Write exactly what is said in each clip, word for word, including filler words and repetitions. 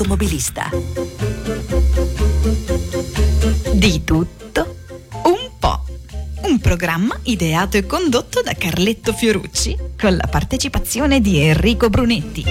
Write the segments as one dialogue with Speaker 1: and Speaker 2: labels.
Speaker 1: automobilista. Di tutto un po'. Un programma ideato e condotto da Carletto Fiorucci con la partecipazione di Enrico Brunetti.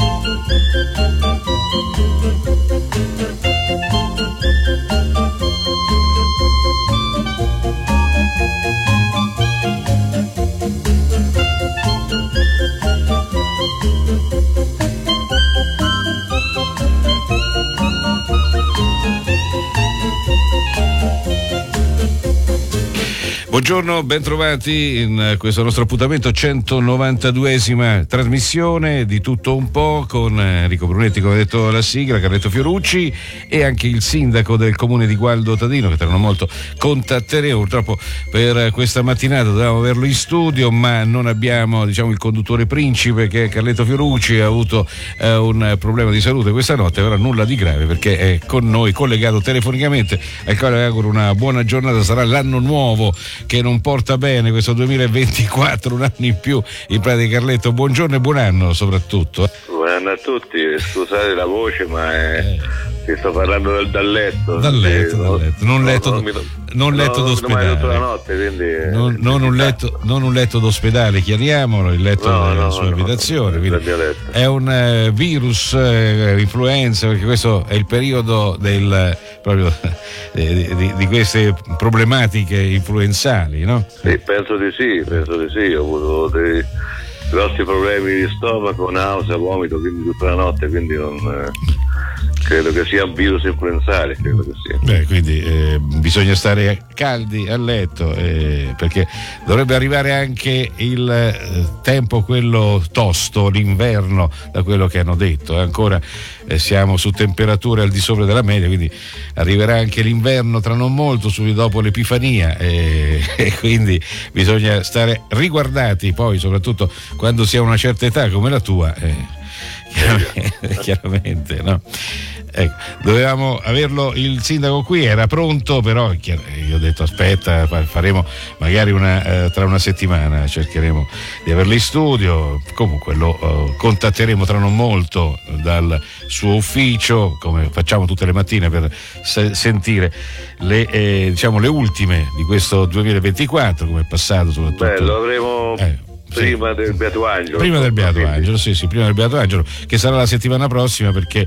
Speaker 2: Buongiorno, bentrovati in questo nostro appuntamento, centonovantaduesima trasmissione di Tutto un po' con Enrico Brunetti, come detto la sigla, Carletto Fiorucci e anche il sindaco del comune di Gualdo Tadino, che tra non molto contatteremo. Purtroppo per questa mattinata dovevamo averlo in studio, ma non abbiamo, diciamo, il conduttore principe, che è Carletto Fiorucci. Ha avuto eh, un problema di salute questa notte, però nulla di grave, perché è con noi collegato telefonicamente, al quale auguro una buona giornata. Sarà l'anno nuovo che non porta bene, questo duemilaventiquattro, un anno in più in pratica. Carletto, buongiorno e buon anno soprattutto.
Speaker 3: Buon anno a tutti, scusate la voce, ma è... eh. Ti sto parlando dal, dal letto.
Speaker 2: Dal letto, eh, dal letto. Non letto,
Speaker 3: non,
Speaker 2: non, non letto
Speaker 3: no,
Speaker 2: d'ospedale.
Speaker 3: Tutta la notte, quindi,
Speaker 2: non, non, un letto, non un letto d'ospedale, chiariamolo, il letto
Speaker 3: no,
Speaker 2: della
Speaker 3: no,
Speaker 2: sua
Speaker 3: no,
Speaker 2: abitazione.
Speaker 3: No,
Speaker 2: è un uh, virus, uh, influenza, perché questo è il periodo del proprio eh, di, di queste problematiche influenzali, no?
Speaker 3: Sì, penso di sì, penso di sì. Ho avuto dei grossi problemi di stomaco, nausea, vomito, quindi tutta la notte, quindi non... Eh... credo che sia un virus influenzale, credo che sia.
Speaker 2: Beh, quindi eh, bisogna stare caldi a letto, eh, perché dovrebbe arrivare anche il eh, tempo quello tosto, l'inverno, da quello che hanno detto. Ancora eh, siamo su temperature al di sopra della media, quindi arriverà anche l'inverno tra non molto, subito dopo l'Epifania, eh, e quindi bisogna stare riguardati, poi soprattutto quando si ha una certa età come la tua. Eh, Chiaramente, chiaramente, no? Ecco, dovevamo averlo il sindaco qui, era pronto, però io ho detto aspetta, faremo magari una, eh, tra una settimana cercheremo di averlo in studio. Comunque lo eh, contatteremo tra non molto dal suo ufficio, come facciamo tutte le mattine, per se- sentire le, eh, diciamo, le ultime di questo duemilaventiquattro, come è passato soprattutto.
Speaker 3: Beh, lo avremo...
Speaker 2: Eh,
Speaker 3: Prima
Speaker 2: sì.
Speaker 3: del Beato Angelo.
Speaker 2: Prima del Beato Angelo, sì, sì, prima del Beato Angelo, che sarà la settimana prossima, perché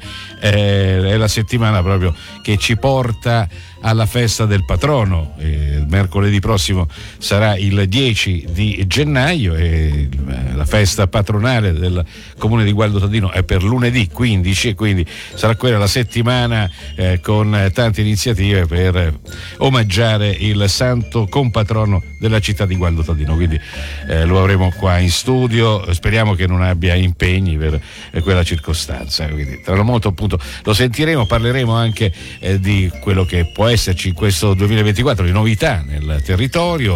Speaker 2: eh, è la settimana proprio che ci porta alla festa del patrono. Eh, mercoledì prossimo sarà il dieci di gennaio e la festa patronale del comune di Gualdo Tadino è per lunedì quindici, e quindi sarà quella la settimana eh, con tante iniziative per omaggiare il santo compatrono della città di Gualdo Tadino. Quindi eh, lo avremo qua in studio, speriamo che non abbia impegni per eh, quella circostanza. Quindi tra non molto appunto lo sentiremo, parleremo anche eh, di quello che può esserci in questo duemilaventiquattro, di novità nel territorio.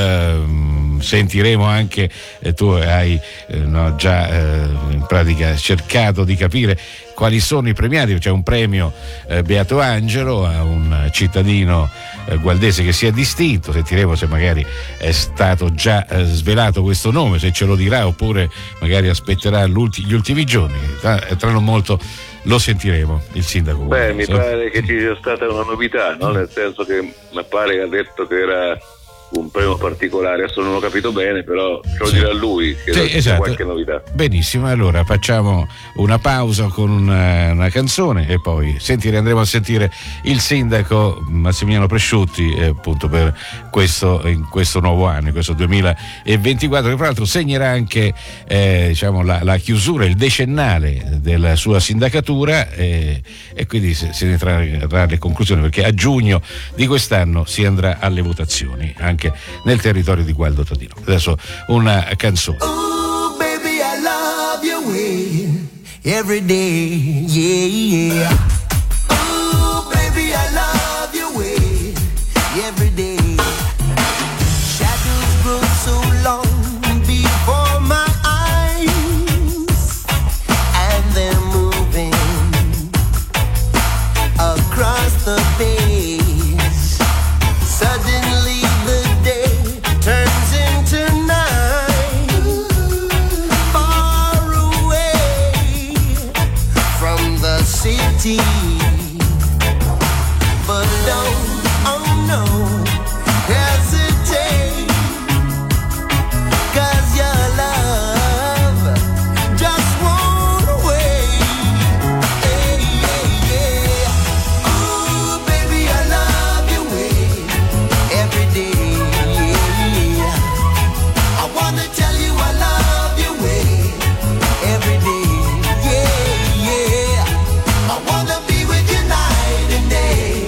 Speaker 2: Ehm, sentiremo anche, eh, tu hai eh, no, già eh, in pratica cercato di capire quali sono i premiati. C'è un premio eh, Beato Angelo a un cittadino eh, gualdese che si è distinto. Sentiremo se magari è stato già eh, svelato questo nome, se ce lo dirà, oppure magari aspetterà gli ultimi giorni. Tra, tra non molto lo sentiremo, il sindaco.
Speaker 3: Beh, mi pare che ci sia stata una novità, no? Nel senso che mi pare che ha detto che era un premio particolare, adesso non ho capito bene, però ce lo
Speaker 2: sì.
Speaker 3: dirà lui che
Speaker 2: sì,
Speaker 3: c'è
Speaker 2: esatto.
Speaker 3: qualche novità.
Speaker 2: Benissimo, allora facciamo una pausa con una, una canzone e poi sentire, andremo a sentire il sindaco Massimiliano Presciutti eh, appunto per questo, in questo nuovo anno, in questo duemilaventiquattro, che tra l'altro segnerà anche eh, diciamo la, la chiusura, il decennale della sua sindacatura, eh, e quindi se, se ne trarrà le conclusioni, perché a giugno di quest'anno si andrà alle votazioni anche nel territorio di Gualdo Tadino. Adesso una canzone.
Speaker 4: Oh baby, I love your way every day, yeah, yeah. Oh baby, I love your way every day. Shadows grow so long before my eyes, and they're moving across the page. Suddenly the day turns into night, far away from the sun. city. But don't, oh no, hesitate, 'cause your love just won't wait. Hey, yeah, yeah. Ooh, baby, I love your way every day. Yeah. I wanna tell you I love your way every day. Yeah, yeah. I wanna be with you night and day.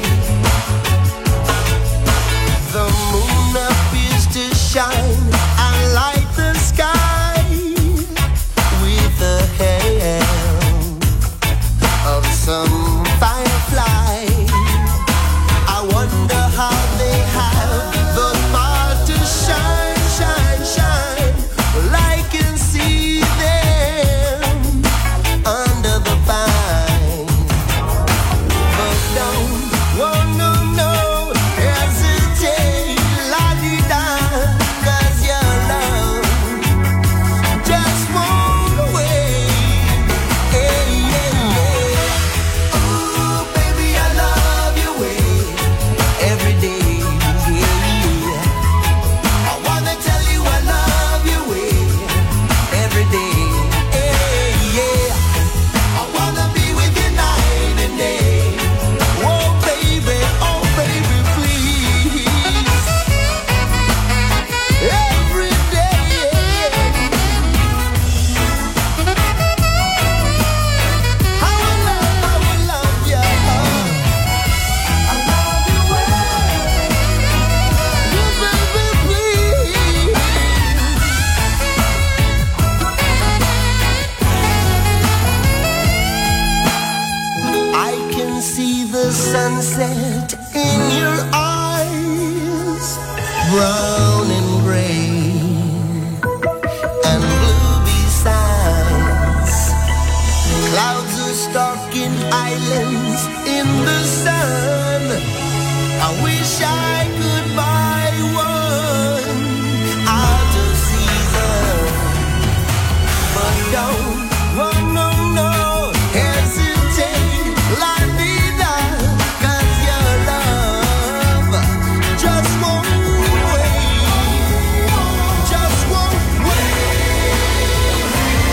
Speaker 4: The moon appears to shine and light the sky with the help of some firefly. I wonder how they have the power to shine, shine, shine. Well, I can see them under the pine. But don't, oh no, no, hesitate, la-di-da, 'cause your love just won't wait. Hey, yeah, yeah. Ooh, baby, I love your way every day. Yeah. I wanna tell you I love your way every day. Hey, yeah. I wanna be with you night and day. Oh baby, oh baby, please. Every day. I will love, I will love you. I love you well. Oh baby, please. I can see the sunset in your eyes, brown and gray and blue besides. Clouds are stalking islands in the sun. I wish I could buy one out of season. But don't, oh no, no, hesitate, la-di-da, 'cause your love just won't wait, just won't wait.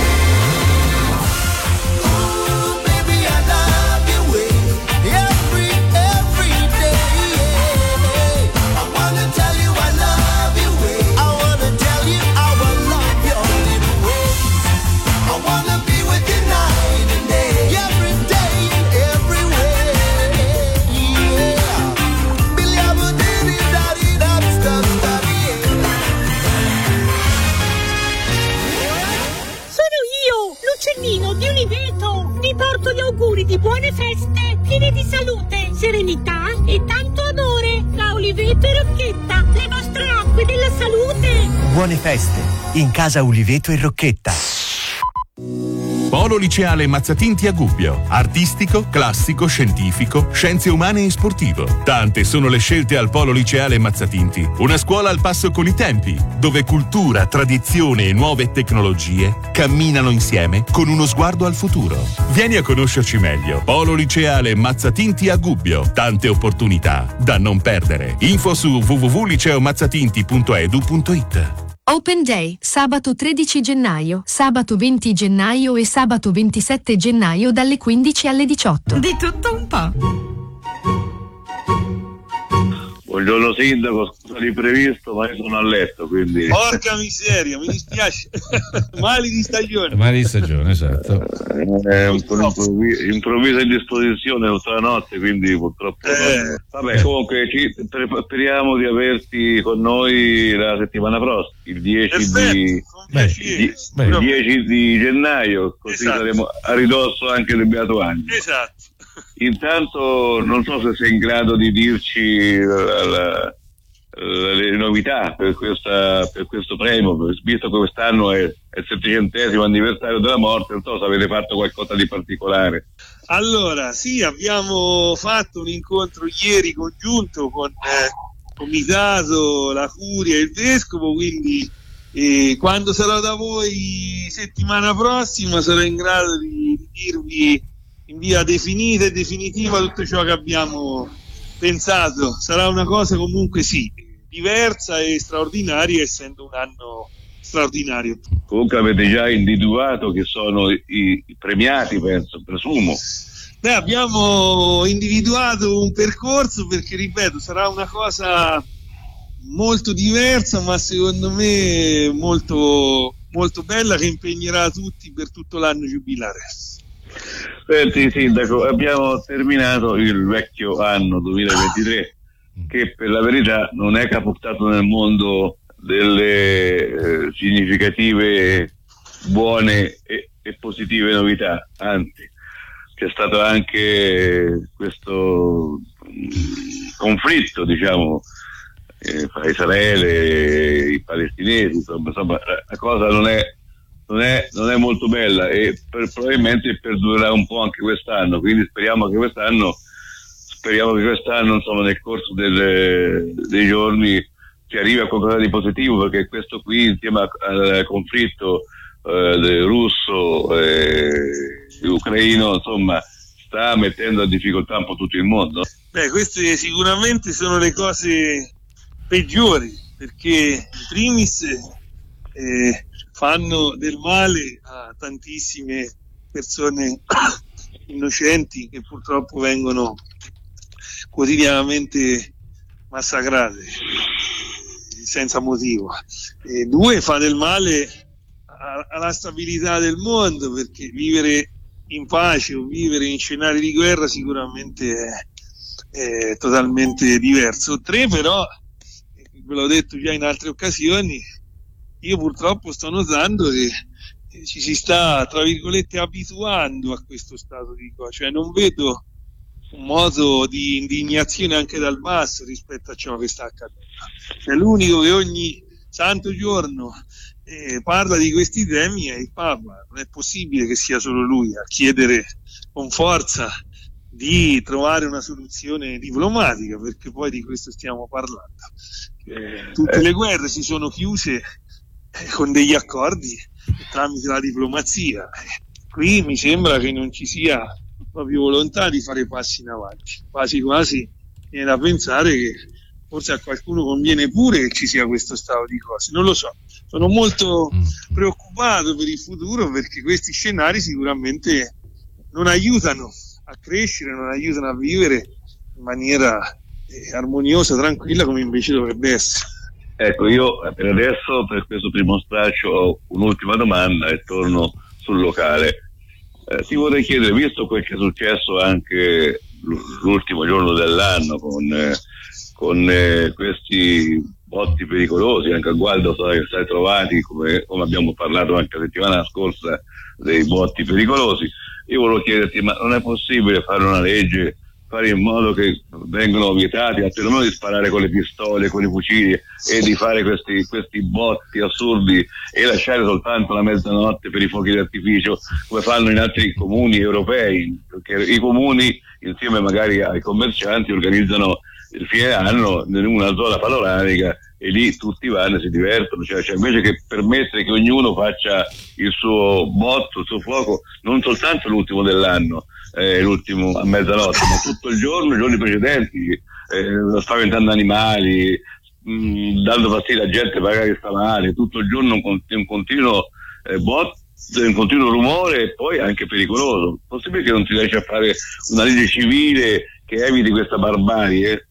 Speaker 4: Ooh, baby, I love your way every, every day. Yeah. I wanna tell you I love your way. I wanna tell you how I love your little ways. I wanna be with you night and day, every day and everywhere. Yeah. Billy, I'm a diddy, daddy, that's the study.
Speaker 5: Sono io, l'uccellino di Oliveto. Vi porto gli auguri di buone feste, piene di salute, serenità e tanto amore. Da Oliveto e Rocchetta, le vostre acque della salute.
Speaker 6: Buone feste in casa Uliveto e Rocchetta.
Speaker 7: Polo Liceale Mazzatinti a Gubbio. Artistico, classico, scientifico, scienze umane e sportivo. Tante sono le scelte al Polo Liceale Mazzatinti. Una scuola al passo con i tempi, dove cultura, tradizione e nuove tecnologie camminano insieme con uno sguardo al futuro. Vieni a conoscerci meglio. Polo Liceale Mazzatinti a Gubbio. Tante opportunità da non perdere. Info su w w w punto liceo mazzatinti punto e d u punto i t.
Speaker 8: Open Day, sabato tredici gennaio, sabato venti gennaio e sabato ventisette gennaio dalle quindici alle diciotto.
Speaker 1: Di tutto un po'.
Speaker 3: Buongiorno sindaco, scusa l'imprevisto, ma io sono a letto, quindi...
Speaker 9: Porca miseria, mi dispiace. Mali di stagione.
Speaker 2: Mali di stagione, esatto.
Speaker 3: È un po' improvvi- improvvisa indisposizione tutta la notte, quindi purtroppo...
Speaker 9: Eh.
Speaker 3: Vabbè, comunque ci pre- speriamo di averti con noi la settimana prossima, il dieci, di,
Speaker 2: Beh,
Speaker 3: di-
Speaker 2: beh.
Speaker 3: il dieci di gennaio, così
Speaker 9: Esatto.
Speaker 3: saremo a ridosso anche del Beato Angelo.
Speaker 9: Esatto.
Speaker 3: Intanto non so se sei in grado di dirci la, la, le novità per, questa, per questo premio, visto che quest'anno è, è il settecentesimo anniversario della morte, non so se avete fatto qualcosa di particolare.
Speaker 9: Allora, sì, abbiamo fatto un incontro ieri congiunto con eh, Comitato, la Curia e il Vescovo, quindi eh, quando sarò da voi settimana prossima sarò in grado di, di dirvi in via definita e definitiva tutto ciò che abbiamo pensato. Sarà una cosa comunque sì, diversa e straordinaria, essendo un anno straordinario.
Speaker 3: Comunque avete già individuato che sono i, i premiati, penso, presumo.
Speaker 9: Beh, abbiamo individuato un percorso perché, ripeto, sarà una cosa molto diversa, ma secondo me molto, molto bella, che impegnerà tutti per tutto l'anno giubilare.
Speaker 3: Senti Sindaco, abbiamo terminato il vecchio anno duemilaventitré, che per la verità non è capottato nel mondo delle eh, significative, buone e, e positive novità, anzi c'è stato anche questo mh, conflitto, diciamo, eh, fra Israele e i palestinesi, insomma, insomma la cosa non è, non è, non è molto bella e per, probabilmente perdurerà un po' anche quest'anno, quindi speriamo che quest'anno speriamo che quest'anno, insomma, nel corso del, dei giorni si arrivi a qualcosa di positivo, perché questo qui, insieme al conflitto eh, russo e ucraino, insomma, sta mettendo a difficoltà un po' tutto il mondo.
Speaker 9: Beh, queste sicuramente sono le cose peggiori, perché in primis eh, fanno del male a tantissime persone innocenti che purtroppo vengono quotidianamente massacrate senza motivo. E due, fa del male a, alla stabilità del mondo, perché vivere in pace o vivere in scenari di guerra sicuramente è, è totalmente diverso. Tre, però, ve l'ho detto già in altre occasioni, io purtroppo sto notando che ci si sta, tra virgolette, abituando a questo stato di cose, cioè non vedo un modo di indignazione anche dal basso rispetto a ciò che sta accadendo. Cioè, l'unico che ogni santo giorno eh, parla di questi temi è il Papa. Non è possibile che sia solo lui a chiedere con forza di trovare una soluzione diplomatica, perché poi di questo stiamo parlando. Eh, tutte le guerre si sono chiuse eh, con degli accordi tramite la diplomazia. Eh, qui mi sembra che non ci sia proprio volontà di fare passi in avanti, quasi quasi viene da pensare che forse a qualcuno conviene pure che ci sia questo stato di cose, non lo so. Sono molto preoccupato per il futuro, perché questi scenari sicuramente non aiutano a crescere, non aiutano a vivere in maniera eh, armoniosa, tranquilla, come invece dovrebbe essere.
Speaker 3: Ecco, io per adesso, per questo primo straccio, ho un'ultima domanda e torno sul locale. Eh, ti vorrei chiedere, visto quel che è successo anche l'ultimo giorno dell'anno con, eh, con eh, questi botti pericolosi, anche a Gualdo sono stati trovati, come, come abbiamo parlato anche la settimana scorsa, dei botti pericolosi, io volevo chiederti, ma non è possibile fare una legge, fare in modo che vengano vietati, perlomeno di sparare con le pistole, con i fucili e di fare questi, questi botti assurdi e lasciare soltanto la mezzanotte per i fuochi d'artificio, come fanno in altri comuni europei, perché i comuni insieme magari ai commercianti organizzano il fine anno in una zona panoramica e lì tutti vanno e si divertono, cioè, cioè invece che permettere che ognuno faccia il suo botto, il suo fuoco, non soltanto l'ultimo dell'anno, eh, l'ultimo a mezzanotte, ma tutto il giorno, i giorni precedenti, eh, spaventando animali, mh, dando fastidio a gente magari che sta male, tutto il giorno un, un continuo eh, botto, un continuo rumore e poi anche pericoloso. Possibile che non si riesce a fare una legge civile che eviti questa barbarie?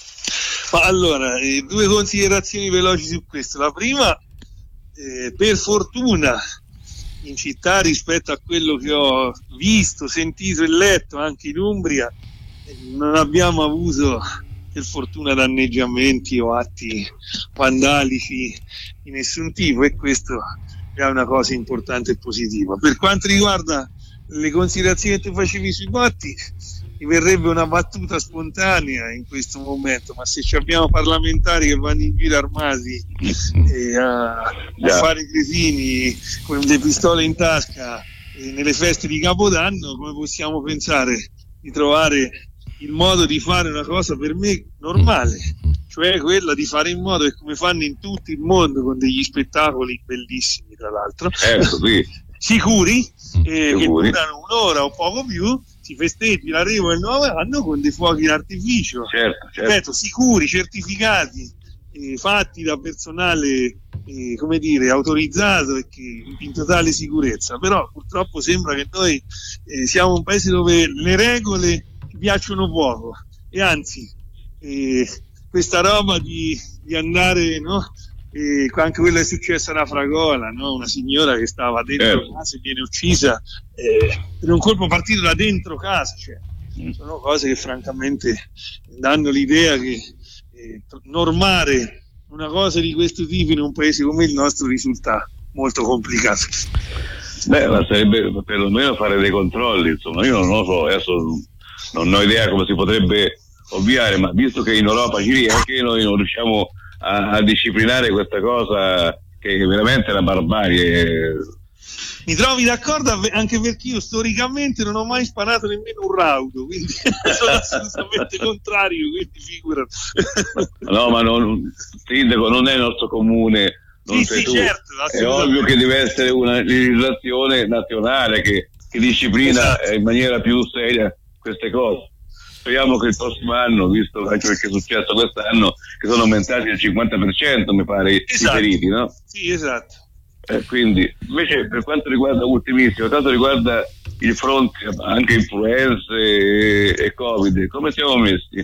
Speaker 9: Ma allora, eh, due considerazioni veloci su questo. La prima, eh, per fortuna in città, rispetto a quello che ho visto, sentito e letto anche in Umbria, eh, non abbiamo avuto per fortuna danneggiamenti o atti vandalici di nessun tipo, e questo è una cosa importante e positiva. Per quanto riguarda le considerazioni che tu facevi sui botti, mi verrebbe una battuta spontanea in questo momento, ma se ci abbiamo parlamentari che vanno in giro armati eh, a, a fare i cretini con le pistole in tasca eh, nelle feste di Capodanno, come possiamo pensare di trovare il modo di fare una cosa per me normale, cioè quella di fare in modo che, come fanno in tutto il mondo con degli spettacoli bellissimi tra l'altro,
Speaker 3: certo, sì.
Speaker 9: sicuri, eh,
Speaker 3: Sicuri.
Speaker 9: che durano un'ora o poco più, si festeggi l'arrivo del nuovo anno con dei fuochi d'artificio,
Speaker 3: Certo, certo.
Speaker 9: ripeto, sicuri, certificati, eh, fatti da personale eh, come dire, autorizzato e che in totale sicurezza. Però purtroppo sembra che noi eh, siamo un paese dove le regole ci piacciono poco, e anzi eh, questa roba di, di andare, no? E anche quello che è successo a Fragola, no? Una signora che stava dentro
Speaker 3: Eh.
Speaker 9: casa e viene uccisa eh, per un colpo partito da dentro casa, cioè, sono cose che francamente danno l'idea che eh, normare una cosa di questo tipo in un paese come il nostro risulta molto complicato.
Speaker 3: Beh, ma sarebbe perlomeno fare dei controlli, insomma, io non lo so, adesso non ho idea come si potrebbe ovviare, ma visto che in Europa ci riesce, noi non riusciamo a, a disciplinare questa cosa che è veramente una barbarie.
Speaker 9: Mi trovi d'accordo avve- anche perché io storicamente non ho mai sparato nemmeno un raudo, quindi sono assolutamente contrario, quindi figurati.
Speaker 3: No, ma non, sindaco, non è il nostro comune, non
Speaker 9: Sì,
Speaker 3: sei
Speaker 9: sì,
Speaker 3: tu.
Speaker 9: certo,
Speaker 3: È
Speaker 9: assolutamente.
Speaker 3: ovvio che deve essere una legislazione nazionale che, che disciplina
Speaker 9: Esatto.
Speaker 3: in maniera più seria queste cose. Speriamo che il prossimo anno, visto anche perché è successo quest'anno, che sono aumentati del cinquanta per cento, mi pare,
Speaker 9: Esatto.
Speaker 3: i feriti, no?
Speaker 9: Sì, esatto.
Speaker 3: Eh, quindi, invece, per quanto riguarda ultimissimo, tanto riguarda il fronte anche influenze e, e Covid, come siamo messi?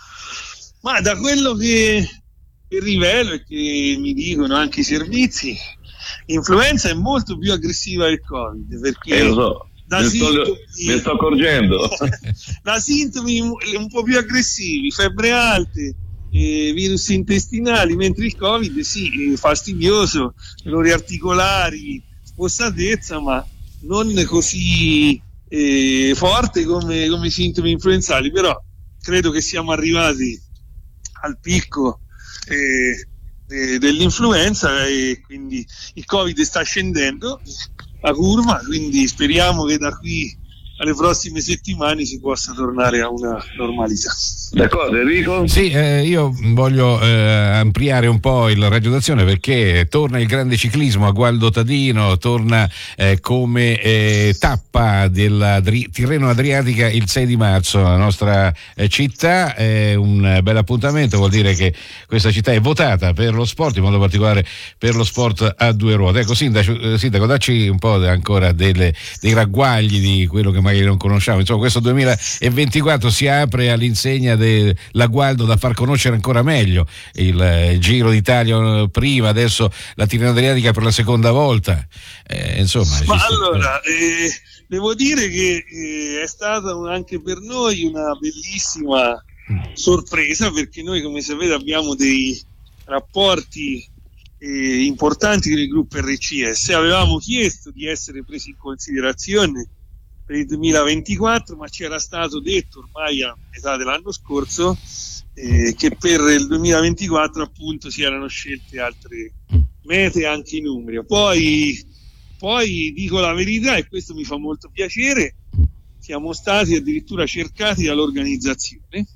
Speaker 9: Ma da quello che, che rivelo e che mi dicono anche i servizi, l'influenza è molto più aggressiva del Covid, perché
Speaker 3: Eh, lo so,
Speaker 9: da
Speaker 3: ne sto,
Speaker 9: sintomi,
Speaker 3: ne sto accorgendo.
Speaker 9: da sintomi un po' più aggressivi, febbre alte, eh, virus intestinali, mentre il Covid sì, è fastidioso, dolori articolari, spossatezza, ma non così eh, forte come, come sintomi influenzali. Però credo che siamo arrivati al picco eh, de- dell'influenza, e quindi il Covid sta scendendo la curva, quindi speriamo che da qui alle prossime settimane si possa tornare a una normalità.
Speaker 3: D'accordo, Enrico?
Speaker 2: Sì, eh, io voglio eh, ampliare un po' il raggio d'azione, perché torna il grande ciclismo a Gualdo Tadino, torna eh, come eh, tappa della Dri- Tirreno Adriatica il sei di marzo, la nostra eh, città. È un bel appuntamento, vuol dire che questa città è votata per lo sport, in modo particolare per lo sport a due ruote. Ecco, Sindaco, eh, Sindaco dacci un po' ancora delle, dei ragguagli di quello che magari non conosciamo. Insomma, questo duemilaventiquattro si apre all'insegna della Gualdo, da far conoscere ancora meglio il, il Giro d'Italia prima, adesso la Tirreno Adriatica per la seconda volta. Eh, insomma,
Speaker 9: Ma
Speaker 2: ci sta-
Speaker 9: allora, eh, devo dire che eh, è stata un- anche per noi una bellissima sorpresa, perché noi, come sapete, abbiamo dei rapporti eh, importanti con il gruppo R C S. Avevamo chiesto di essere presi in considerazione per il duemilaventiquattro, ma ci era stato detto ormai a metà dell'anno scorso eh, che per il duemilaventiquattro appunto si erano scelte altre mete anche in Umbria. Poi, poi dico la verità, e questo mi fa molto piacere, siamo stati addirittura cercati dall'organizzazione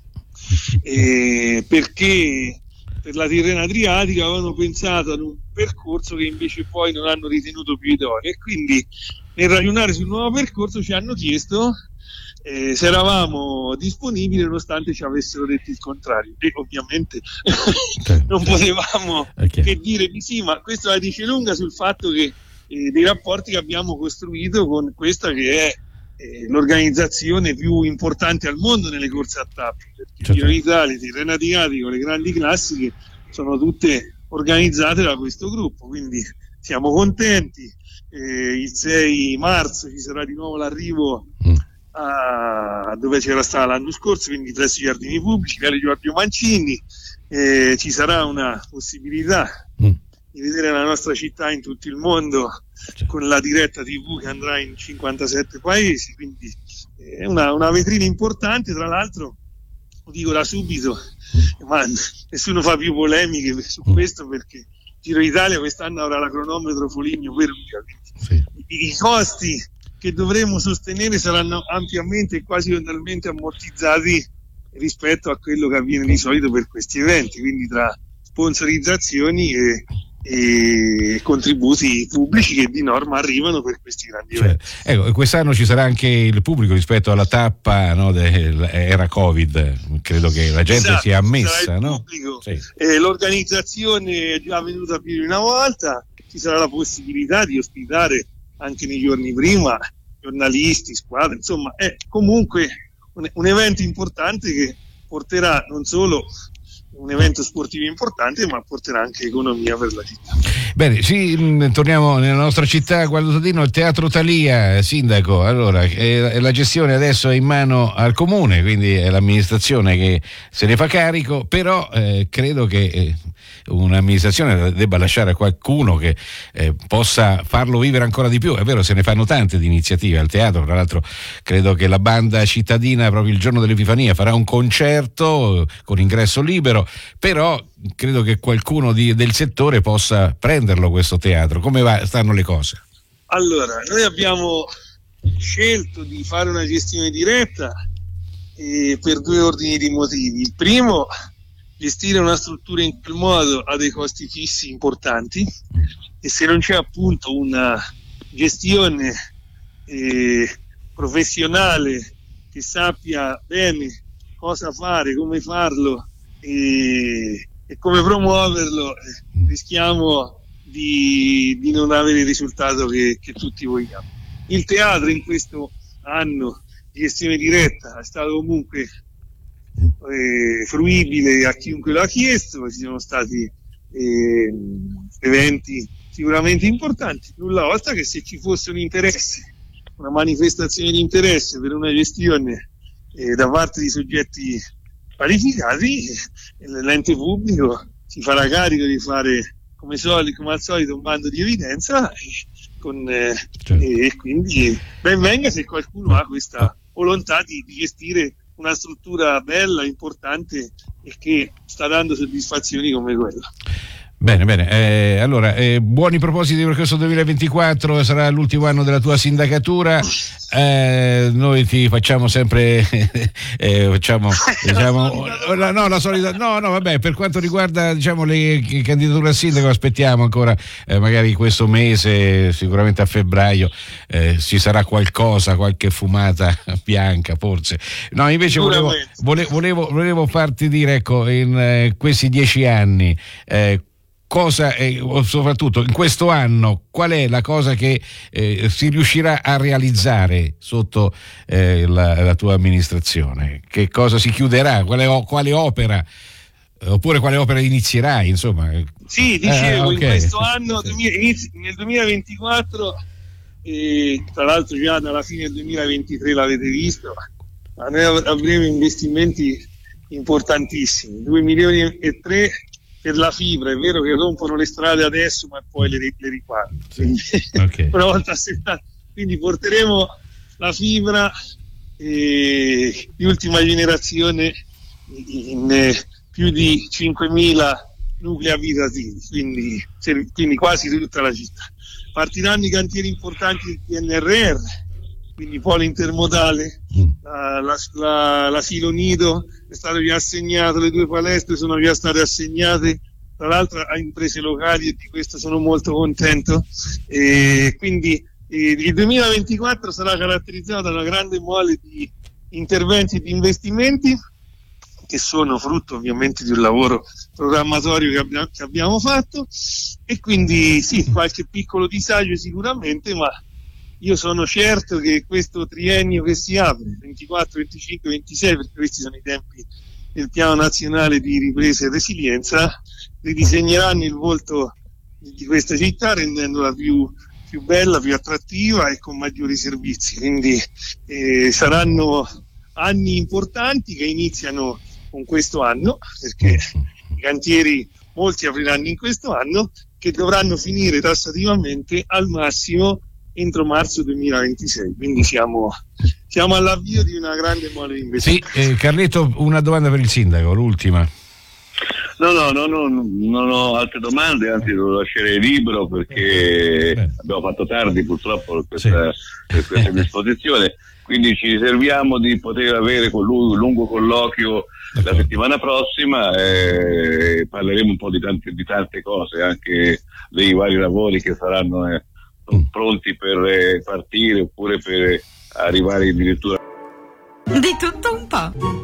Speaker 9: eh, perché per la Tirrena Adriatica avevano pensato ad un percorso che invece poi non hanno ritenuto più idoneo, e quindi nel ragionare sul nuovo percorso ci hanno chiesto eh, se eravamo disponibili, nonostante ci avessero detto il contrario, e ovviamente non potevamo
Speaker 2: Ok.
Speaker 9: che dire di sì, ma questo la dice lunga sul fatto che eh, dei rapporti che abbiamo costruito con questa che è eh, l'organizzazione più importante al mondo nelle corse a tappi, perché
Speaker 2: Certo.
Speaker 9: Giro d'Italia, Tirreno Adriatico, le grandi classiche sono tutte organizzate da questo gruppo, quindi siamo contenti. Eh, il sei marzo ci sarà di nuovo l'arrivo
Speaker 2: Mm.
Speaker 9: a dove c'era stato l'anno scorso, quindi presso i giardini pubblici, Viale Giorgio Mancini. Eh, ci sarà una possibilità
Speaker 2: Mm.
Speaker 9: di vedere la nostra città in tutto il mondo
Speaker 2: Certo.
Speaker 9: con la diretta tivù che andrà in cinquantasette paesi, quindi eh, è una, una vetrina importante. Tra l'altro, lo dico da subito, ma nessuno fa più polemiche su questo, perché Giro d'Italia quest'anno avrà la cronometro Foligno Perugia,
Speaker 2: Sì.
Speaker 9: i, i costi che dovremo sostenere saranno ampiamente e quasi totalmente ammortizzati rispetto a quello che avviene di solito per questi eventi, quindi tra sponsorizzazioni e, e contributi pubblici che di norma arrivano per questi grandi
Speaker 2: cioè,
Speaker 9: eventi.
Speaker 2: Ecco, quest'anno ci sarà anche il pubblico rispetto alla tappa, no, dell'era Covid, credo che la gente
Speaker 9: Esatto,
Speaker 2: sia ammessa, no?
Speaker 9: Pubblico.
Speaker 2: Sì.
Speaker 9: Eh, l'organizzazione è già venuta più di una volta, ci sarà la possibilità di ospitare anche nei giorni prima giornalisti, squadre, insomma è comunque un, un evento importante che porterà non solo un evento sportivo importante, ma porterà anche economia per la città.
Speaker 2: Bene, sì, mh, torniamo nella nostra città, Gualdo Tadino, il Teatro Thalia, sindaco. Allora, eh, la gestione adesso è in mano al comune, quindi è l'amministrazione che se ne fa carico, però eh, credo che eh, un'amministrazione debba lasciare a qualcuno che eh, possa farlo vivere ancora di più. È vero, se ne fanno tante di iniziative al teatro, tra l'altro credo che la banda cittadina proprio il giorno dell'Epifania farà un concerto con ingresso libero, però credo che qualcuno di, del settore possa prenderlo questo teatro. Come va, stanno le cose?
Speaker 9: Allora, noi abbiamo scelto di fare una gestione diretta eh, per due ordini di motivi. Il primo, gestire una struttura in quel modo ha dei costi fissi importanti, e se non c'è appunto una gestione eh, professionale che sappia bene cosa fare, come farlo e, e come promuoverlo, eh, rischiamo di, di non avere il risultato che, che tutti vogliamo. Il teatro in questo anno di gestione diretta è stato comunque eh, fruibile a chiunque lo ha chiesto, ci sono stati eh, eventi sicuramente importanti, nulla osta che se ci fosse un interesse, una manifestazione di interesse per una gestione eh, da parte di soggetti qualificati, eh, l'ente pubblico si farà carico di fare come, soli, come al solito un bando di evidenza, eh, con, eh, certo. E eh, quindi ben venga se qualcuno ha questa volontà di, di gestire una struttura bella, importante e che sta dando soddisfazioni come quella.
Speaker 2: Bene, bene, eh, allora eh, buoni propositi per questo duemilaventiquattro, sarà l'ultimo anno della tua sindacatura, eh, noi ti facciamo sempre eh, facciamo diciamo no, no la solita no no vabbè, per quanto riguarda diciamo le candidature a sindaco aspettiamo ancora eh, magari questo mese, sicuramente a febbraio eh, ci sarà qualcosa, qualche fumata bianca forse. No, invece volevo, volevo, volevo, volevo farti dire, ecco, in eh, questi dieci anni eh, cosa, eh, soprattutto in questo anno, qual è la cosa che eh, si riuscirà a realizzare sotto eh, la, la tua amministrazione? Che cosa si chiuderà? Quale, quale opera? Oppure quale opera inizierai? Insomma.
Speaker 9: Sì, dicevo,
Speaker 2: ah, okay.
Speaker 9: In questo anno, inizi, nel duemilaventiquattro, eh, tra l'altro già dalla fine del duemilaventitré l'avete visto, ma noi avremo investimenti importantissimi, due milioni e tre per la fibra. È vero che rompono le strade adesso, ma poi le, le riparano. Quindi, okay. Una volta settanta, quindi porteremo la fibra eh, di ultima generazione in eh, più di cinquemila nuclei abitativi, quindi, quindi quasi tutta la città. Partiranno i cantieri importanti del P N R R, quindi polo intermodale, la, la, la, l'asilo nido è stato già assegnato, le due palestre sono già state assegnate, tra l'altro a imprese locali, e di questo sono molto contento. E quindi eh, il duemilaventiquattro sarà caratterizzato da una grande mole di interventi e di investimenti che sono frutto ovviamente di un lavoro programmatorio che abbiamo, che abbiamo fatto, e quindi sì, qualche piccolo disagio sicuramente, ma io sono certo che questo triennio che si apre, ventiquattro, venticinque, ventisei, perché questi sono i tempi del Piano Nazionale di Ripresa e Resilienza, ridisegneranno il volto di questa città rendendola più, più bella, più attrattiva e con maggiori servizi. Quindi eh, saranno anni importanti che iniziano con questo anno, perché i cantieri molti apriranno in questo anno, che dovranno finire tassativamente al massimo entro marzo duemilaventisei, quindi siamo, siamo all'avvio di una grande mole di investimenti.
Speaker 2: Sì, eh, Carletto, una domanda per il sindaco, l'ultima.
Speaker 3: No, no, no, no, non ho altre domande, anzi lo lascerei libero perché Beh. abbiamo fatto tardi purtroppo per questa, sì. per questa disposizione, quindi ci riserviamo di poter avere con lui un lungo colloquio la settimana prossima e parleremo un po' di tante, di tante cose, anche dei vari lavori che saranno eh, pronti per eh, partire oppure per arrivare addirittura.
Speaker 1: Di tutto un po'.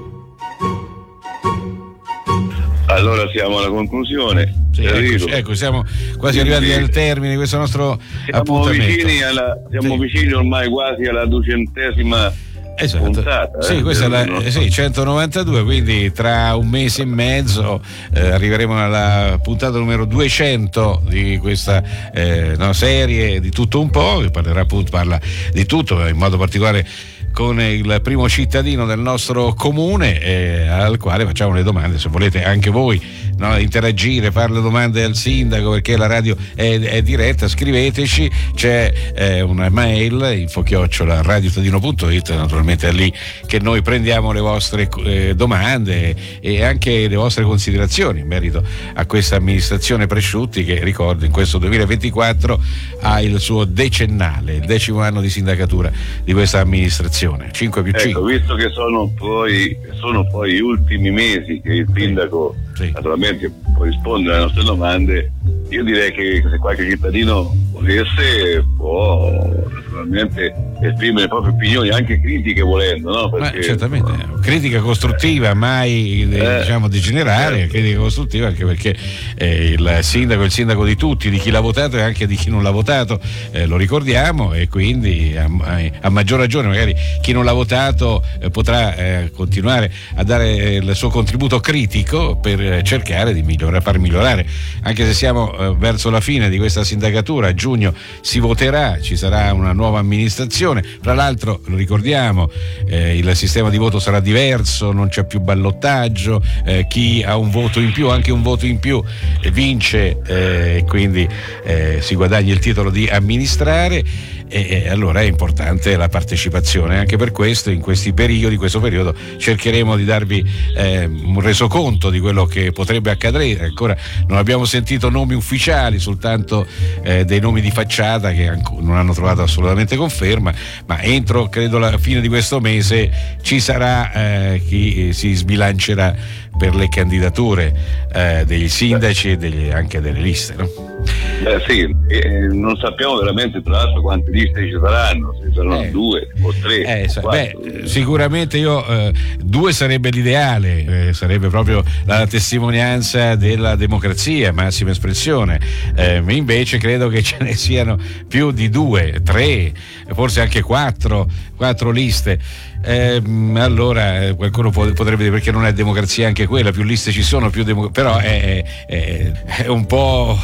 Speaker 3: Allora siamo alla conclusione.
Speaker 2: Sì, ecco, ecco, siamo quasi Quindi, arrivati al termine di questo nostro
Speaker 3: siamo
Speaker 2: appuntamento.
Speaker 3: Vicini alla, siamo sì. vicini ormai quasi alla duecentesima
Speaker 2: esatto.
Speaker 3: puntata.
Speaker 2: Sì,
Speaker 3: eh,
Speaker 2: questa è la eh, sì, centonovantadue, quindi tra un mese e mezzo eh, arriveremo alla puntata numero duecento di questa eh, no, serie di tutto un po', che parlerà appunto, parla di tutto, in modo particolare con il primo cittadino del nostro comune eh, al quale facciamo le domande. Se volete anche voi, no, interagire, fare le domande al sindaco, perché la radio è, è diretta, scriveteci, c'è eh, una mail info chiocciola radiotadino punto it, naturalmente è lì che noi prendiamo le vostre eh, domande e anche le vostre considerazioni in merito a questa amministrazione Presciutti, che ricordo in questo duemilaventiquattro ha il suo decennale, il decimo anno di sindacatura di questa amministrazione. cinque più cinque.
Speaker 3: Ecco, visto che sono poi, sono poi gli ultimi mesi che il sindaco sì. naturalmente può rispondere alle nostre domande, io direi che se qualche cittadino volesse può naturalmente esprimere le proprie opinioni, anche critiche volendo, no? Perché,
Speaker 2: Ma certamente, no. Critica costruttiva, mai eh, diciamo degenerare, certo. Critica costruttiva, anche perché eh, il sindaco è il sindaco di tutti, di chi l'ha votato e anche di chi non l'ha votato, eh, lo ricordiamo, e quindi a, a maggior ragione magari chi non l'ha votato eh, potrà eh, continuare a dare il suo contributo critico per eh, cercare di migliorare, far migliorare, anche se siamo eh, verso la fine di questa sindacatura. A giugno si voterà, ci sarà una nuova amministrazione, fra l'altro lo ricordiamo, eh, il sistema di voto sarà diverso, non c'è più ballottaggio, eh, chi ha un voto in più, anche un voto in più eh, vince e eh, quindi eh, si guadagna il titolo di amministrare. E, e allora è importante la partecipazione. Anche per questo in questi periodi, questo periodo cercheremo di darvi eh, un resoconto di quello che potrebbe accadere. Ancora non abbiamo sentito nomi ufficiali, soltanto eh, dei nomi di facciata che anco, non hanno trovato assolutamente conferma, ma entro credo la fine di questo mese ci sarà eh, chi si sbilancerà per le candidature eh, dei sindaci e degli, anche delle liste, no?
Speaker 3: Eh sì, eh, non sappiamo veramente tra l'altro quante liste ci saranno, se saranno eh, due o tre.
Speaker 2: Eh, o beh, sicuramente io eh, due sarebbe l'ideale, eh, sarebbe proprio la testimonianza della democrazia, massima espressione. Eh, invece credo che ce ne siano più di due, tre, forse anche quattro, quattro liste. Eh, allora qualcuno potrebbe dire perché non è democrazia anche quella, più liste ci sono, più democ- però è, è, è un po'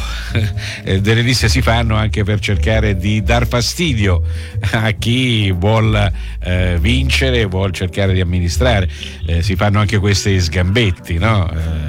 Speaker 2: delle liste si fanno anche per cercare di dar fastidio a chi vuol eh, vincere, vuol cercare di amministrare, eh, si fanno anche questi sgambetti, no?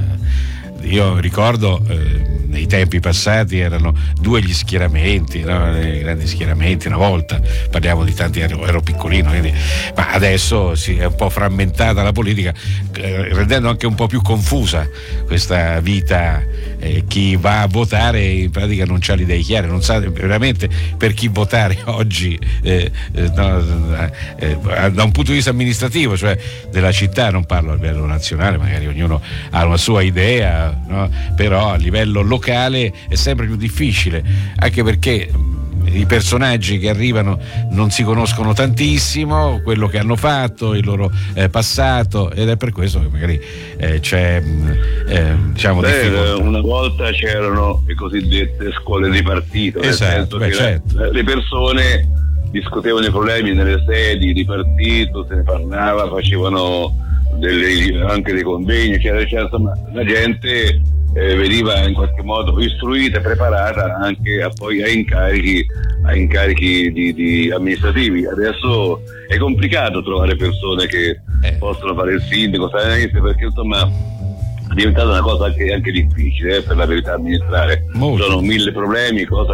Speaker 2: Eh, io ricordo eh, nei tempi passati erano due gli schieramenti, no? I grandi schieramenti una volta, parliamo di tanti, ero, ero piccolino, quindi, ma adesso si è un po' frammentata la politica, eh, rendendo anche un po' più confusa questa vita. Eh, chi va a votare in pratica non ha le idee chiare, non sa veramente per chi votare oggi, eh, eh, no, eh, da un punto di vista amministrativo, cioè della città, non parlo a livello nazionale, magari ognuno ha una sua idea, no? Però a livello locale è sempre più difficile, anche perché i personaggi che arrivano non si conoscono tantissimo, quello che hanno fatto, il loro eh, passato, ed è per questo che magari eh, c'è eh, diciamo
Speaker 3: Beh,
Speaker 2: difficoltà.
Speaker 3: Una volta c'erano le cosiddette scuole di partito,
Speaker 2: esatto, beh,
Speaker 3: che
Speaker 2: certo.
Speaker 3: le persone discutevano i problemi nelle sedi di partito, se ne parlava, facevano delle, anche dei convegni, eccetera, eccetera. Insomma, la gente Eh, veniva in qualche modo istruita e preparata anche a poi a incarichi, a incarichi di, di amministrativi. Adesso è complicato trovare persone che eh. possono fare il sindaco, perché insomma è diventata una cosa anche, anche difficile eh, per la verità amministrare. Molto. Sono mille problemi, cosa che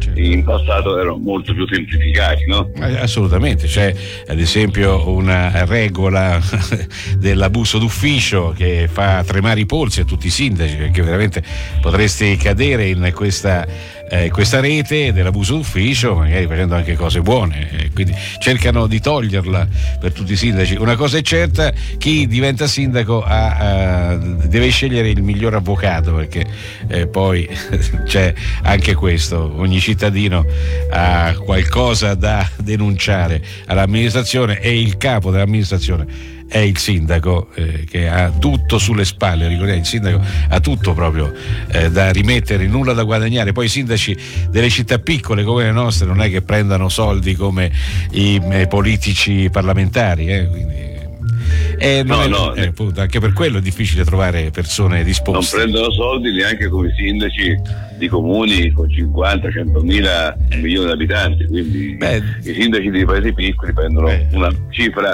Speaker 3: in passato erano molto più semplificati, no?
Speaker 2: Assolutamente, c'è ad esempio una regola dell'abuso d'ufficio che fa tremare i polsi a tutti i sindaci, perché veramente potresti cadere in questa Eh, questa rete dell'abuso d'ufficio, magari facendo anche cose buone, eh, quindi cercano di toglierla per tutti i sindaci. Una cosa è certa: chi diventa sindaco ha, ha, deve scegliere il miglior avvocato, perché eh, poi c'è anche questo, ogni cittadino ha qualcosa da denunciare all'amministrazione e il capo dell'amministrazione è il sindaco, eh, che ha tutto sulle spalle. Ricordiamo, il sindaco ha tutto proprio eh, da rimettere, nulla da guadagnare. Poi i sindaci delle città piccole come le nostre non è che prendano soldi come i eh, politici parlamentari, eh, quindi eh,
Speaker 3: no,
Speaker 2: è,
Speaker 3: no,
Speaker 2: eh, appunto, anche per quello è difficile trovare persone disposte.
Speaker 3: Non prendono soldi neanche come i sindaci di comuni con cinquanta, centomila, un milione di abitanti, quindi Beh, i sindaci dei paesi piccoli prendono Beh. una cifra,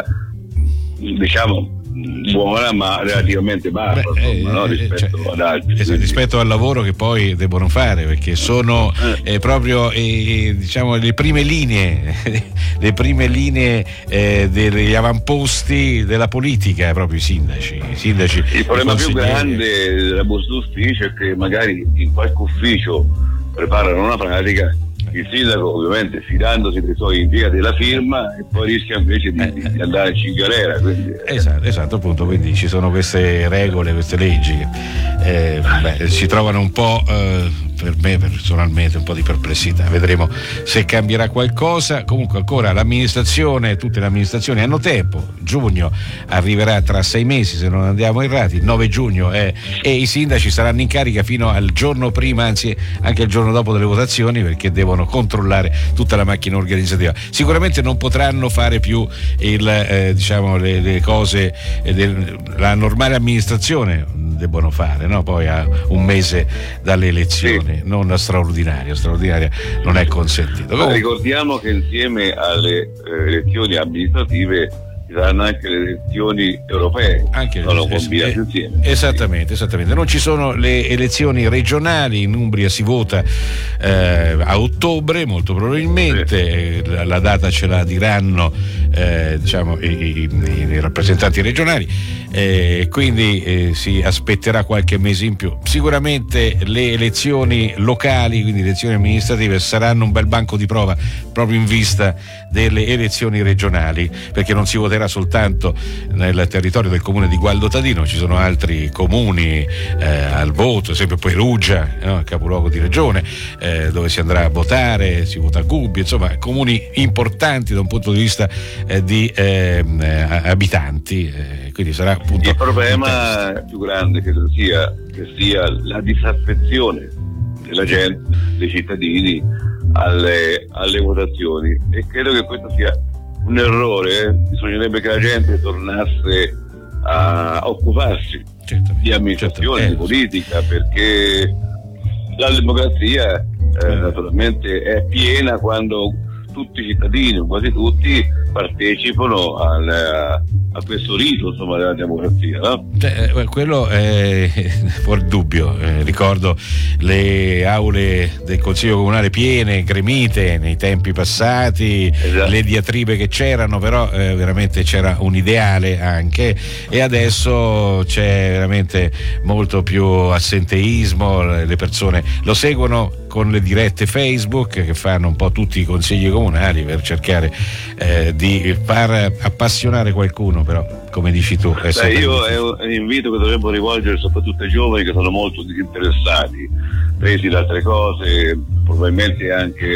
Speaker 3: diciamo, buona, ma relativamente bassa. Beh, insomma, eh, no? rispetto cioè, ad altri,
Speaker 2: esatto, rispetto al lavoro che poi debbono fare, perché sono eh. Eh, proprio eh, diciamo le prime linee le prime linee eh, degli avamposti della politica, proprio i sindaci i sindaci
Speaker 3: il problema più grande dell'abuso d'ufficio è che magari in qualche ufficio preparano una pratica, il sindaco ovviamente fidandosi dei suoi impiegati della firma, e poi rischia invece di, eh, di andare in galera, quindi, eh.
Speaker 2: esatto, esatto, appunto, quindi ci sono queste regole, queste leggi che eh, beh, si trovano un po' eh, per me personalmente un po' di perplessità. Vedremo se cambierà qualcosa. Comunque ancora l'amministrazione, tutte le amministrazioni hanno tempo, giugno arriverà tra sei mesi se non andiamo errati, il nove giugno è, e i sindaci saranno in carica fino al giorno prima, anzi anche il giorno dopo delle votazioni, perché devono controllare tutta la macchina organizzativa. Sicuramente non potranno fare più il, eh, diciamo le, le cose eh, del, la normale amministrazione debbono fare, no? Poi a un mese dalle elezioni, sì. non straordinaria, straordinaria non è consentito.
Speaker 3: Ma ricordiamo che insieme alle eh, elezioni amministrative ci saranno anche le elezioni europee,
Speaker 2: anche
Speaker 3: sono combinate eh, insieme.
Speaker 2: Esattamente, esattamente. Non ci sono le elezioni regionali, in Umbria si vota eh, a ottobre molto probabilmente, sì. la, la data ce la diranno eh, diciamo i, i, i rappresentanti regionali, eh, quindi eh, si aspetterà qualche mese in più. Sicuramente le elezioni locali, quindi le elezioni amministrative, saranno un bel banco di prova proprio in vista delle elezioni regionali, perché non si voterà soltanto nel territorio del comune di Gualdo Tadino, ci sono altri comuni eh, al voto, ad esempio Perugia, no? capoluogo di regione, eh, dove si andrà a votare, si vota a Gubbio, insomma comuni importanti da un punto di vista eh, di eh, abitanti, eh, quindi sarà appunto
Speaker 3: il problema più grande che sia, che sia la disaffezione della gente, dei cittadini alle, alle votazioni, e credo che questo sia un errore. Bisognerebbe che la gente tornasse a occuparsi
Speaker 2: certo,
Speaker 3: di amministrazione,
Speaker 2: certo,
Speaker 3: di politica, perché la democrazia eh, naturalmente è piena quando tutti i cittadini, quasi tutti, partecipano al, a questo rito, insomma, della democrazia, no?
Speaker 2: Cioè, quello è fuori dubbio. Eh, ricordo le aule del Consiglio Comunale piene, gremite nei tempi passati, esatto. le diatribe che c'erano, però eh, veramente c'era un ideale anche, e adesso c'è veramente molto più assenteismo, le persone lo seguono con le dirette Facebook che fanno un po' tutti i consigli comunali per cercare eh, di far appassionare qualcuno, però come dici tu è
Speaker 3: Beh, io è un invito che dovremmo rivolgere soprattutto ai giovani che sono molto disinteressati, presi da altre cose, probabilmente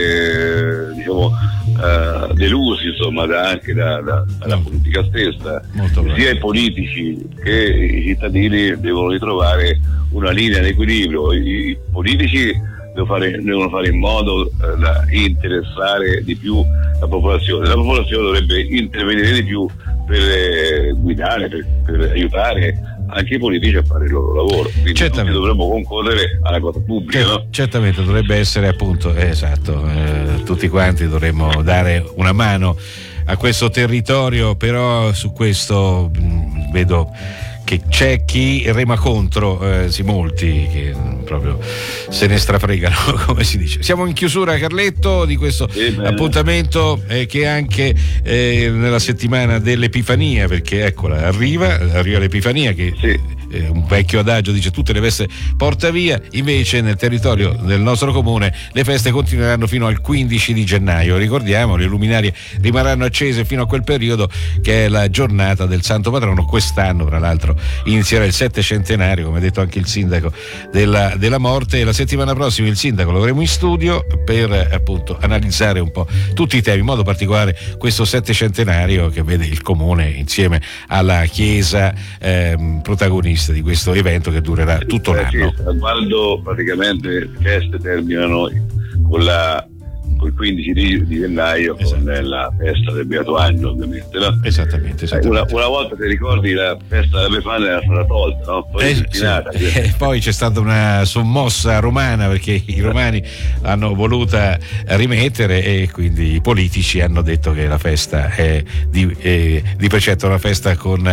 Speaker 3: anche diciamo eh, delusi, insomma, da, anche da, da, dalla no. politica stessa. Molto sia bene. I politici che i cittadini devono ritrovare una linea di equilibrio. I, i politici Devono fare, devono fare in modo eh, da interessare di più la popolazione. La popolazione dovrebbe intervenire di più per eh, guidare, per, per aiutare anche i politici a fare il loro lavoro. Quindi tutti dovremmo concorrere alla cosa pubblica.
Speaker 2: Cer-
Speaker 3: no?
Speaker 2: Certamente dovrebbe essere appunto eh, esatto, eh, tutti quanti dovremmo dare una mano a questo territorio, però su questo mh, vedo che c'è chi rema contro, eh, sì, molti che proprio se ne strafregano, come si dice. Siamo in chiusura, Carletto, di questo
Speaker 3: Sì,
Speaker 2: appuntamento eh, che anche eh, nella settimana dell'Epifania, perché eccola, arriva, arriva l'Epifania che
Speaker 3: Sì.
Speaker 2: eh, un vecchio adagio dice tutte le feste porta via, invece nel territorio del nostro comune le feste continueranno fino al quindici di gennaio. Ricordiamo, le luminarie rimarranno accese fino a quel periodo, che è la giornata del Santo Patrono. Quest'anno, tra l'altro, inizierà il settecentenario, come ha detto anche il sindaco, della, della morte, e la settimana prossima il sindaco lo avremo in studio per appunto analizzare un po' tutti i temi, in modo particolare questo settecentenario che vede il comune insieme alla chiesa ehm, protagonista di questo evento che durerà tutto
Speaker 3: Eh,
Speaker 2: l'anno.
Speaker 3: sì, quando praticamente le feste terminano con la col quindici di, di gennaio,
Speaker 2: Esatto.
Speaker 3: con la festa del Beato Angelo, ovviamente, no?
Speaker 2: Esattamente,
Speaker 3: Eh,
Speaker 2: esattamente.
Speaker 3: Una, una volta, ti ricordi, la festa della Befana era stata tolta, no? Poi
Speaker 2: Eh, sì.
Speaker 3: ripristinata,
Speaker 2: Eh, poi c'è stata una sommossa romana, perché i romani l'hanno voluta rimettere e quindi i politici hanno detto che la festa è di, eh, di precetto una festa con,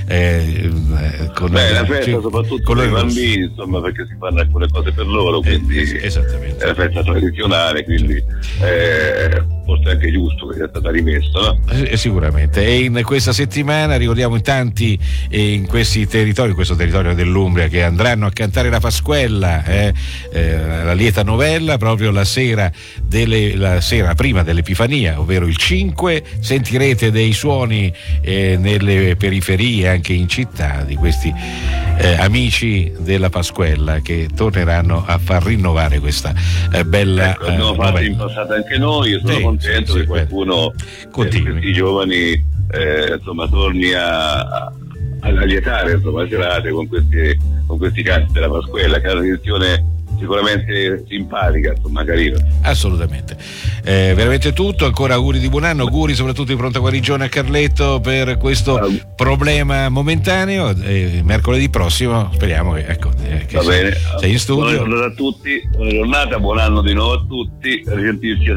Speaker 2: eh, con
Speaker 3: Beh, la
Speaker 2: eh,
Speaker 3: festa
Speaker 2: sì,
Speaker 3: soprattutto
Speaker 2: con
Speaker 3: per i
Speaker 2: le-
Speaker 3: bambini, insomma, perché si fanno alcune cose per loro, quindi
Speaker 2: Eh, eh, esattamente.
Speaker 3: è una festa tradizionale, quindi eh, forse è anche giusto che sia stata rimessa, no?
Speaker 2: Eh, Sicuramente. E in questa settimana ricordiamo in tanti eh, in questi territori, in questo territorio dell'Umbria, che andranno a cantare la Pasquella, eh, eh, la lieta novella, proprio la sera, delle, la sera prima dell'Epifania, ovvero il cinque. Sentirete dei suoni eh, nelle periferie, anche in città, di questi eh, amici della Pasquella che torneranno a far rinnovare questa eh, bella
Speaker 3: Ecco, abbiamo
Speaker 2: eh,
Speaker 3: fatto
Speaker 2: novella.
Speaker 3: in passato anche noi, io sono
Speaker 2: Sì,
Speaker 3: contento
Speaker 2: sì,
Speaker 3: che
Speaker 2: sì,
Speaker 3: qualcuno,
Speaker 2: continui.
Speaker 3: eh, i giovani, eh, insomma, torni a, a, a lietare, insomma, serate con questi, con questi canti della Pasquella, che è una tradizione sicuramente simpatica, insomma, carina.
Speaker 2: Assolutamente. Eh, veramente tutto, ancora auguri di buon anno, auguri soprattutto di pronta guarigione a Carletto per questo problema momentaneo. Eh, mercoledì prossimo speriamo che, ecco, eh, che
Speaker 3: Va
Speaker 2: sei,
Speaker 3: bene,
Speaker 2: sei in studio.
Speaker 3: buona giornata a tutti, buona giornata, buon anno di nuovo a tutti, a risentirci.